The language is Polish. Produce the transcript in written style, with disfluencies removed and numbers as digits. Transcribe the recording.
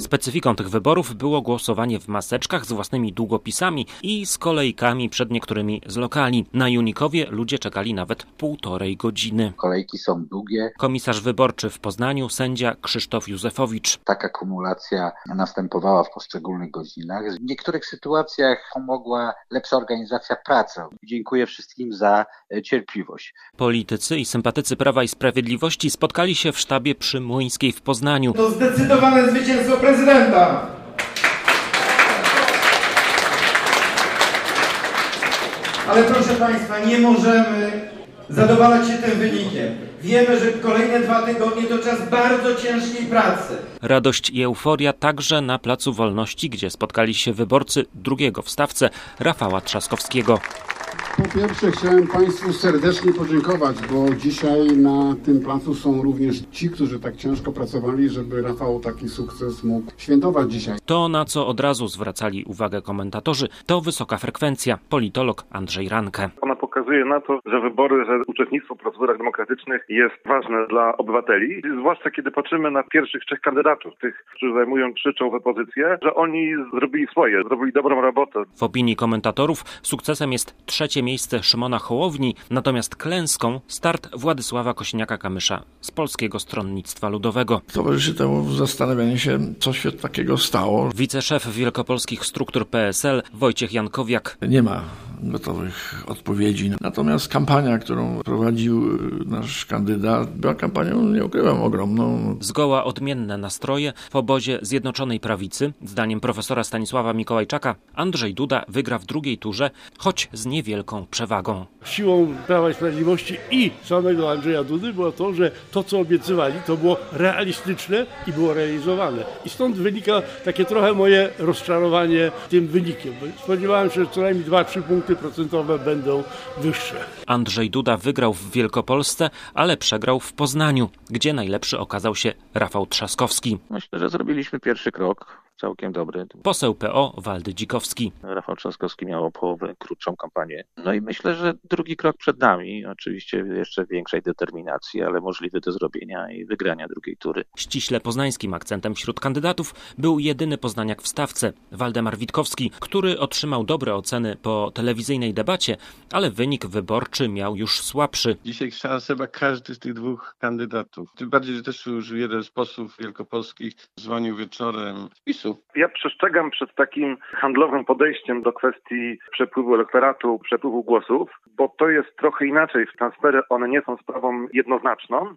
Specyfiką tych wyborów było głosowanie w maseczkach z własnymi długopisami i z kolejkami przed niektórymi z lokali. Na Junikowie ludzie czekali nawet 1,5 godziny. Kolejki są długie. Komisarz wyborczy w Poznaniu, sędzia Krzysztof Józefowicz. Taka kumulacja następowała w poszczególnych godzinach. W niektórych sytuacjach pomogła lepsza organizacja pracy. Dziękuję wszystkim za cierpliwość. Politycy i sympatycy Prawa i Sprawiedliwości spotkali się w sztabie przy Młyńskiej w Poznaniu. To zdecydowane zwycięstwo prezydenta. Ale proszę Państwa, nie możemy zadowalać się tym wynikiem. Wiemy, że kolejne 2 tygodnie to czas bardzo ciężkiej pracy. Radość i euforia także na Placu Wolności, gdzie spotkali się wyborcy drugiego w stawce Rafała Trzaskowskiego. Po pierwsze chciałem Państwu serdecznie podziękować, bo dzisiaj na tym placu są również ci, którzy tak ciężko pracowali, żeby Rafał taki sukces mógł świętować dzisiaj. To, na co od razu zwracali uwagę komentatorzy, to wysoka frekwencja. Politolog Andrzej Ranke. Ona pokazuje na to, że wybory, że uczestnictwo w procedurach demokratycznych jest ważne dla obywateli, zwłaszcza kiedy patrzymy na pierwszych 3 kandydatów, tych, którzy zajmują czołowe pozycje, że oni zrobili swoje, zrobili dobrą robotę. W opinii komentatorów sukcesem jest 3. miejsce Szymona Hołowni, natomiast klęską start Władysława Kosiniaka-Kamysza z Polskiego Stronnictwa Ludowego. Towarzyszy temu zastanawianie się, co się takiego stało. Wiceszef wielkopolskich struktur PSL Wojciech Jankowiak. Nie ma gotowych odpowiedzi. Natomiast kampania, którą prowadził nasz kandydat, była kampanią, nie ukrywam, ogromną. Zgoła odmienne nastroje w obozie Zjednoczonej Prawicy. Zdaniem profesora Stanisława Mikołajczaka Andrzej Duda wygra w drugiej turze, choć z niewielką przewagą. Siłą Prawa i Sprawiedliwości i samego Andrzeja Dudy było to, że to, co obiecywali, to było realistyczne i było realizowane. I stąd wynika takie trochę moje rozczarowanie tym wynikiem. Spodziewałem się, że co najmniej 2-3 punkty procentowe będą wyższe. Andrzej Duda wygrał w Wielkopolsce, ale przegrał w Poznaniu, gdzie najlepszy okazał się Rafał Trzaskowski. Myślę, że zrobiliśmy pierwszy krok. Całkiem dobry. Poseł PO Waldy Dzikowski. Rafał Trzaskowski miał o połowę krótszą kampanię. No i myślę, że drugi krok przed nami. Oczywiście jeszcze większej determinacji, ale możliwy do zrobienia i wygrania drugiej tury. Ściśle poznańskim akcentem wśród kandydatów był jedyny poznaniak w stawce, Waldemar Witkowski, który otrzymał dobre oceny po telewizyjnej debacie, ale wynik wyborczy miał już słabszy. Dzisiaj szansa ma każdy z tych 2 kandydatów. Tym bardziej, że też już jeden z posłów wielkopolskich dzwonił wieczorem z PiS-u. Ja przestrzegam przed takim handlowym podejściem do kwestii przepływu elektoratu, przepływu głosów, bo to jest trochę inaczej. Transfery, one nie są sprawą jednoznaczną.